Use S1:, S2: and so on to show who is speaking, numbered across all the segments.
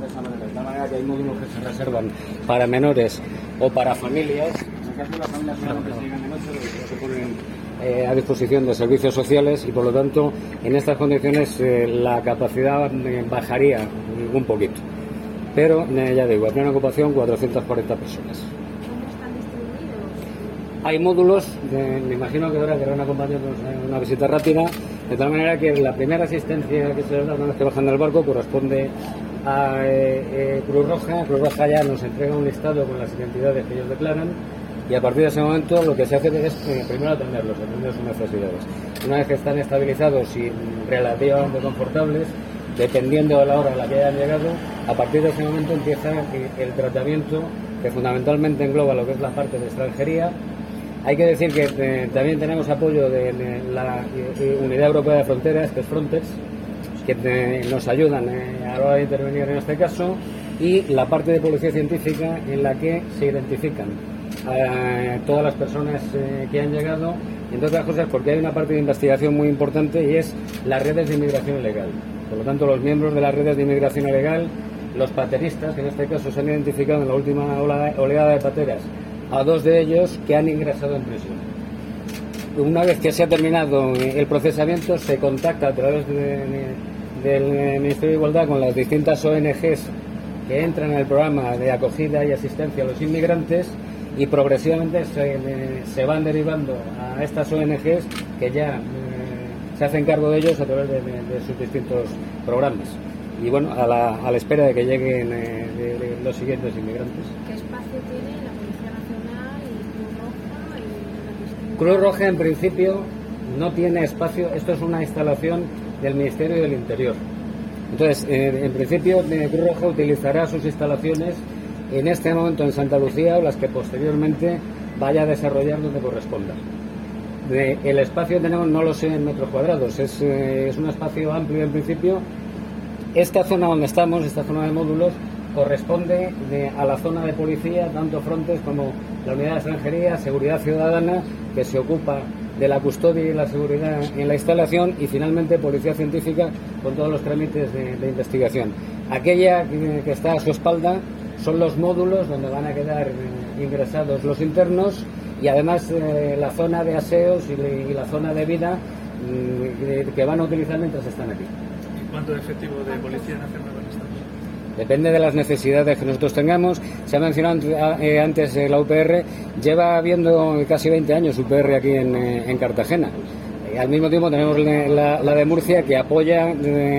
S1: esa manera. De tal manera que hay módulos que se reservan para menores o para familias. En el caso de las familias solamente se llegan de noche, se ponen a disposición de servicios sociales y por lo tanto en estas condiciones la capacidad bajaría un poquito. Pero ya digo, a plena ocupación 440 personas. Hay módulos, me imagino que ahora querrán acompañarnos en una visita rápida, de tal manera que la primera asistencia que se les da una vez que bajan del barco corresponde a Cruz Roja. Cruz Roja ya nos entrega un listado con las identidades que ellos declaran y a partir de ese momento lo que se hace es primero atender sus necesidades. Una vez que están estabilizados y relativamente confortables, dependiendo de la hora a la que hayan llegado, a partir de ese momento empieza el tratamiento que fundamentalmente engloba lo que es la parte de extranjería. Hay que decir que también tenemos apoyo de la Unidad Europea de Fronteras, que es Frontex, que nos ayudan a la hora de intervenir en este caso, y la parte de policía científica en la que se identifican a todas las personas que han llegado, entre otras cosas porque hay una parte de investigación muy importante y es las redes de inmigración ilegal. Por lo tanto, los miembros de las redes de inmigración ilegal, los pateristas, que en este caso se han identificado en la última oleada de pateras, a 2 de ellos que han ingresado en prisión. Una vez que se ha terminado el procesamiento, se contacta a través del Ministerio de Igualdad con las distintas ONGs que entran en el programa de acogida y asistencia a los inmigrantes y progresivamente se van derivando a estas ONGs que ya se hacen cargo de ellos a través de sus distintos programas. Y bueno, a la espera de que lleguen los siguientes inmigrantes.
S2: ¿Qué espacio tiene la Policía Nacional y Cruz Roja?
S1: Cruz Roja en principio no tiene espacio, esto es una instalación del Ministerio del Interior. Entonces, en principio Cruz Roja utilizará sus instalaciones en este momento en Santa Lucía o las que posteriormente vaya a desarrollar donde corresponda. El espacio que tenemos no lo sé en metros cuadrados, es un espacio amplio en principio. Esta zona donde estamos, esta zona de módulos, corresponde a la zona de policía, tanto Frontex como la Unidad de Extranjería, Seguridad Ciudadana, que se ocupa de la custodia y la seguridad en la instalación, y finalmente Policía Científica con todos los trámites de investigación. Aquella que está a su espalda son los módulos donde van a quedar ingresados los internos y además la zona de aseos y la zona de vida que van a utilizar mientras están aquí.
S3: ¿Cuánto efectivo de Policía Nacional van a estar?
S1: Depende de las necesidades que nosotros tengamos. Se ha mencionado antes la UPR, lleva habiendo casi 20 años UPR aquí en Cartagena. Al mismo tiempo tenemos la de Murcia, que apoya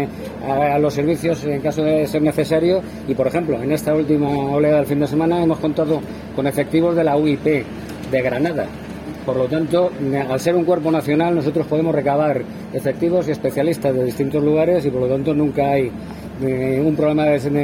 S1: a los servicios en caso de ser necesario, y por ejemplo en esta última oleada del fin de semana hemos contado con efectivos de la UIP de Granada. Por lo tanto, al ser un cuerpo nacional, nosotros podemos recabar efectivos y especialistas de distintos lugares y por lo tanto nunca hay un problema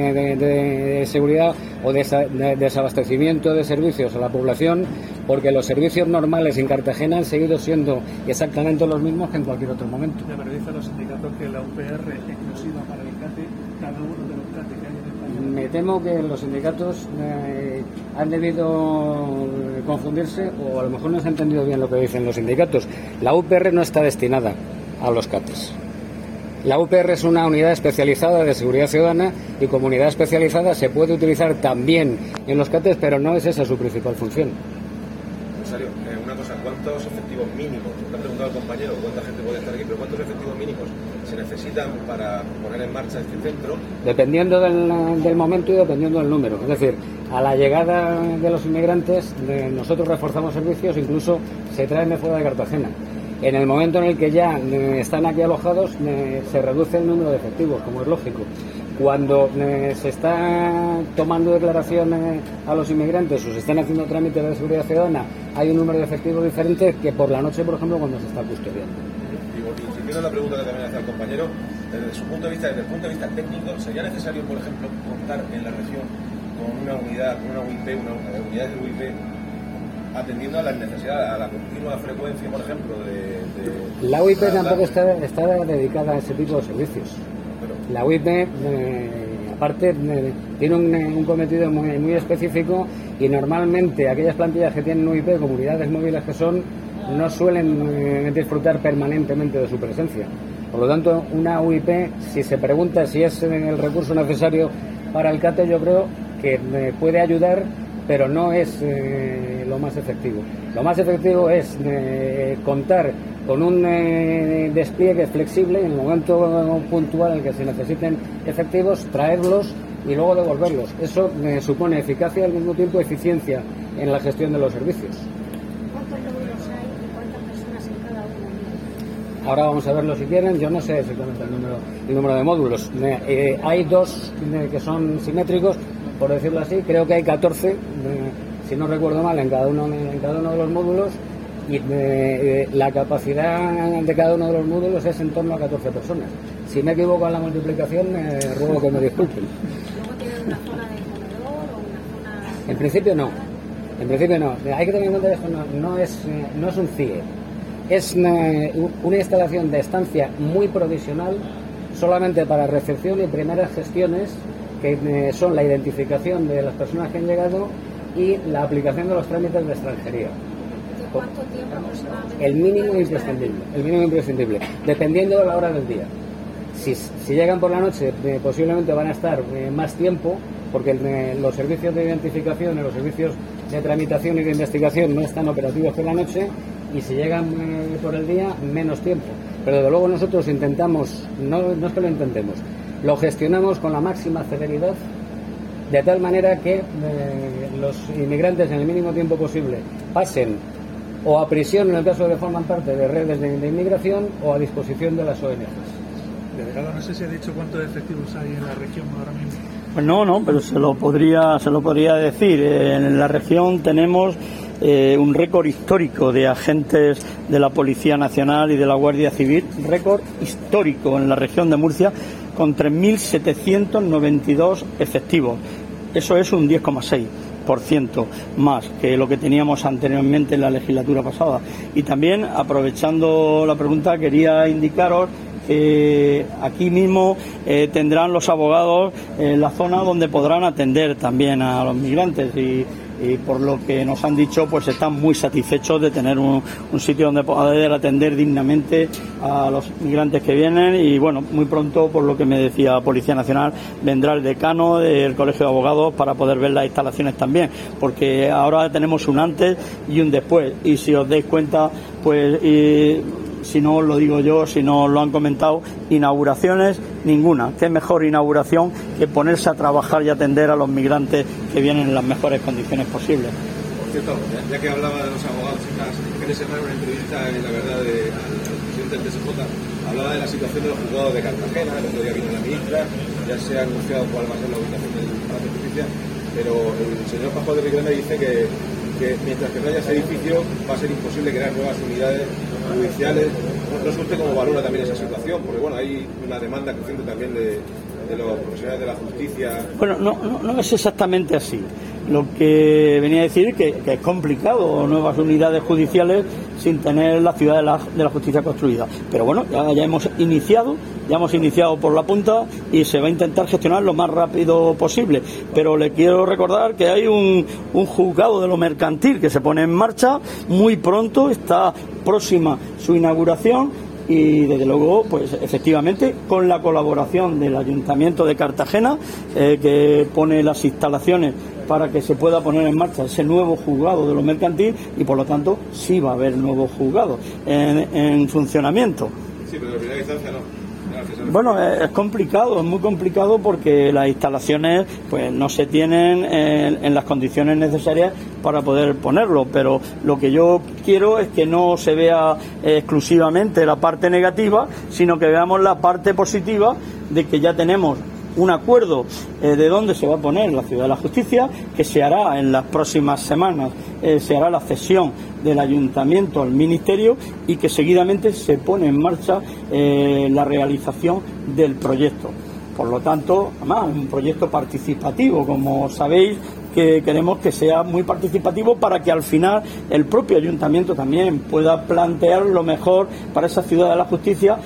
S1: de seguridad o de desabastecimiento de servicios a la población, porque los servicios normales en Cartagena han seguido siendo exactamente los mismos que en cualquier otro momento.
S3: Me dicen los sindicatos que la UPR es exclusiva para el CATE, cada uno de los CATE que hay en España.
S1: Me temo que los sindicatos han debido confundirse o a lo mejor no se ha entendido bien lo que dicen los sindicatos. La UPR no está destinada a los CATES. La UPR es una unidad especializada de seguridad ciudadana y como unidad especializada se puede utilizar también en los CATES, pero no es esa su principal función.
S4: Rosario, una cosa, ¿cuántos efectivos mínimos? Te ha preguntado el compañero cuánta gente puede estar aquí, pero ¿cuántos efectivos mínimos se necesitan para poner en marcha este centro?
S1: Dependiendo del momento y dependiendo del número. Es decir, a la llegada de los inmigrantes nosotros reforzamos servicios, incluso se traen de fuera de Cartagena. En el momento en el que ya están aquí alojados se reduce el número de efectivos, como es lógico. Cuando se está tomando declaración a los inmigrantes o se están haciendo trámites de seguridad ciudadana, hay un número de efectivos diferente que por la noche, por ejemplo, cuando se está custodiando.
S4: Insistiendo en la pregunta que también hace el compañero, desde su punto de vista, desde el punto de vista técnico, ¿sería necesario, por ejemplo, contar en la región con una unidad, una UIP, una unidad de UIP, atendiendo a las necesidades, a la continua frecuencia, por ejemplo, de
S1: la UIP tampoco está dedicada a ese tipo de servicios. La UIP, aparte, tiene un cometido muy específico y normalmente aquellas plantillas que tienen UIP, comunidades móviles que son, no suelen disfrutar permanentemente de su presencia. Por lo tanto, una UIP, si se pregunta si es el recurso necesario para el CATE yo creo que puede ayudar, pero no es lo más efectivo. Lo más efectivo es contar con un despliegue flexible en el momento puntual en el que se necesiten efectivos, traerlos y luego devolverlos. Eso supone eficacia y al mismo tiempo eficiencia en la gestión de los servicios.
S2: ¿Cuántos módulos hay y cuántas personas en cada uno?
S1: Ahora vamos a verlo si quieren. Yo no sé exactamente el número de módulos. Hay dos que son simétricos, por decirlo así. Creo que hay 14, si no recuerdo mal, en cada uno de los módulos. Y la capacidad de cada uno de los módulos es en torno a 14 personas. Si me equivoco en la multiplicación, ruego que me disculpen.
S2: ¿Luego tienen una zona de comedor o una zona...?
S1: En principio no. Hay que tener en cuenta que esto no es un CIE. Es una instalación de estancia muy provisional, solamente para recepción y primeras gestiones, que son la identificación de las personas que han llegado y la aplicación de los trámites de extranjería.
S2: ¿Cuánto tiempo aproximadamente?
S1: El mínimo imprescindible, dependiendo de la hora del día. Si llegan por la noche, posiblemente van a estar más tiempo, porque los servicios de identificación y los servicios de tramitación y de investigación no están operativos por la noche, y si llegan por el día, menos tiempo. Pero desde luego nosotros intentamos, no es que lo intentemos, lo gestionamos con la máxima celeridad, de tal manera que los inmigrantes en el mínimo tiempo posible pasen o a prisión en el caso de que forman parte de redes de inmigración, o a disposición de las ONGs.
S3: Delegado, no sé si ha dicho cuántos efectivos hay en la región ahora mismo.
S5: Pues no, pero se lo podría decir. En la región tenemos un récord histórico de agentes de la Policía Nacional y de la Guardia Civil, récord histórico en la región de Murcia, con 3.792 efectivos. Eso es un 10,6%. Más que lo que teníamos anteriormente en la legislatura pasada. Y también, aprovechando la pregunta, quería indicaros que aquí mismo tendrán los abogados la zona donde podrán atender también a los migrantes, y por lo que nos han dicho, pues están muy satisfechos de tener un sitio donde poder atender dignamente a los migrantes que vienen. Y bueno, muy pronto, por lo que me decía Policía Nacional, vendrá el decano del Colegio de Abogados para poder ver las instalaciones también, porque ahora tenemos un antes y un después, y si os dais cuenta, pues si no os lo digo yo, si no os lo han comentado, inauguraciones ninguna. Qué mejor inauguración que ponerse a trabajar y atender a los migrantes que vienen en las mejores condiciones posibles.
S4: Por cierto, ya que hablaba de los abogados, esta semana una entrevista en La Verdad al presidente del TSJ, hablaba de la situación de los juzgados de Cartagena. El otro día vino la ministra, ya se ha anunciado cuál va a ser la ubicación del Palacio de Justicia, pero el señor Pascual de Riquelme dice que mientras que no haya ese edificio va a ser imposible crear nuevas unidades judiciales. No sé usted cómo valora también esa situación, porque bueno, hay una demanda creciente también de los profesionales de la justicia. Bueno,
S5: no es exactamente así. Lo que venía a decir que es complicado nuevas unidades judiciales sin tener la ciudad de la justicia construida. Pero bueno, ya hemos iniciado por la punta y se va a intentar gestionar lo más rápido posible. Pero le quiero recordar que hay un juzgado de lo mercantil que se pone en marcha muy pronto, está próxima su inauguración. Y desde luego, pues efectivamente, con la colaboración del Ayuntamiento de Cartagena, que pone las instalaciones para que se pueda poner en marcha ese nuevo juzgado de lo mercantil, y por lo tanto sí va a haber nuevos juzgados en funcionamiento.
S4: Sí, pero en primera instancia no.
S5: Bueno, es complicado, es muy complicado, porque las instalaciones pues no se tienen en las condiciones necesarias para poder ponerlo, pero lo que yo quiero es que no se vea exclusivamente la parte negativa, sino que veamos la parte positiva de que ya tenemos un acuerdo de dónde se va a poner la Ciudad de la Justicia, que se hará en las próximas semanas, se hará la cesión del Ayuntamiento al Ministerio, y que seguidamente se pone en marcha la realización del proyecto. Por lo tanto, además, un proyecto participativo, como sabéis, que queremos que sea muy participativo, para que al final el propio Ayuntamiento también pueda plantear lo mejor para esa Ciudad de la Justicia,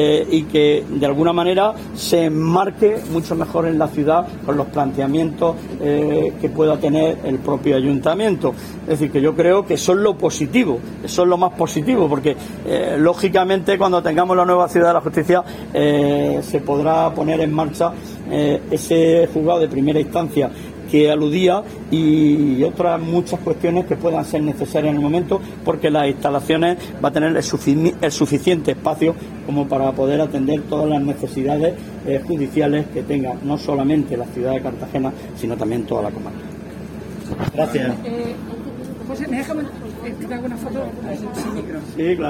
S5: y que de alguna manera se enmarque mucho mejor en la ciudad con los planteamientos que pueda tener el propio Ayuntamiento. Es decir, que yo creo que eso es lo positivo, eso es lo más positivo, porque lógicamente cuando tengamos la nueva Ciudad de la Justicia se podrá poner en marcha ese juzgado de primera instancia que aludía, y otras muchas cuestiones que puedan ser necesarias en el momento, porque las instalaciones va a tener el suficiente espacio como para poder atender todas las necesidades judiciales que tenga no solamente la ciudad de Cartagena, sino también toda la comarca. Gracias.
S6: José, ¿me deja una foto?
S5: Sí, claro.